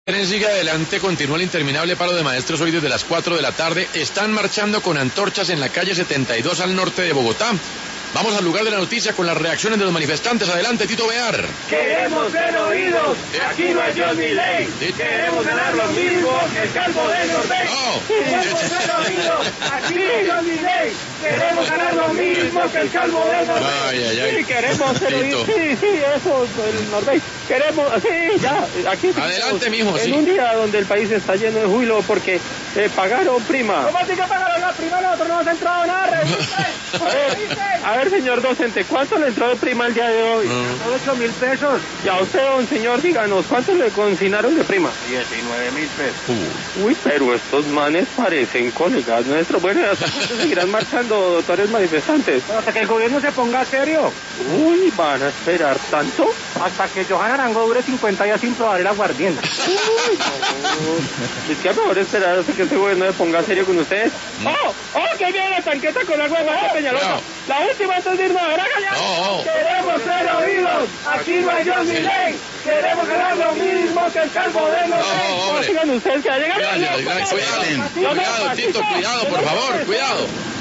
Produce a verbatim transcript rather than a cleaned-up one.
Sigue adelante, continúa el interminable paro de maestros hoy desde las cuatro de la tarde. Están marchando con antorchas en la calle setenta y dos al norte de Bogotá. Vamos al lugar de la noticia con las reacciones de los manifestantes. Adelante, Tito Bear. Queremos ser oídos. Aquí no hay Dios ni ley. ¿Sí? Queremos ganar lo mismo que el calvo de Norbert. No. Queremos ser oídos. Aquí no hay Dios ni ley. Queremos ganar lo mismo que el calvo de Norbert. Ay, ay, ay. Sí, queremos ser Tito. oídos. Sí, sí, eso, el Norbert. Queremos, sí, ya, aquí. Adelante, mijo, En sí. un día donde el país está lleno de júbilo porque eh, pagaron prima. ¿Cómo así que pagaron la prima? Nosotros no hemos entrado nada. A ver, a ver, señor docente, ¿cuánto le entró de prima el día de hoy? Mm. ocho mil pesos. Y a usted, don señor, díganos, ¿cuánto le consignaron de prima? diecinueve mil pesos. Uy, pero estos manes parecen colegas nuestros. Bueno, ¿hasta cuándo seguirán marchando, doctores manifestantes? Hasta que el gobierno se ponga serio. Uy, ¿van a esperar tanto? Hasta que Johanna Arango dure cincuenta días sin probar el aguardiente. Uy, no. Es que a mejor esperar hasta que este gobierno se ponga serio con ustedes. ¡Oh! ¡Oh, que viene la tanqueta con agua de Marta Peñalosa! No. La última antes de irnos, ¿verdad, Gallán? No. Queremos ser oídos. Aquí no hay Dios ni ley. Queremos ganar lo mismo que el calvo de los No, hombre. Sigan ustedes que ya llegaron. Cuidado, cuidado, cuidado, cuidado, Tito, cuidado, por favor, cuidado.